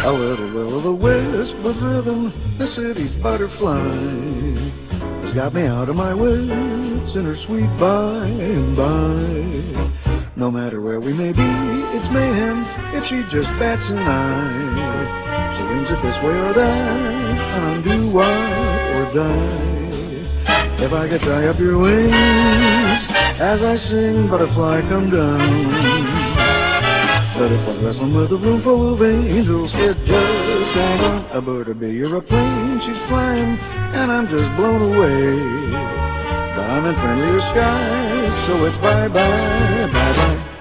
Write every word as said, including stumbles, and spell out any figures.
A little will o' the wisp of rhythm, the city's butterfly, has got me out of my wits in her sweet by and by. No matter where we may be, it's mayhem if she just bats an eye. She wings it this way or that, and undo what or die. If I could tie up your wings as I sing, butterfly, come down. But if I'm wrestling with a room full of angels, it just hang on. A bird or bee or a plane, she's flying, and I'm just blown away. But I'm in friendlier skies, so it's bye-bye, bye-bye.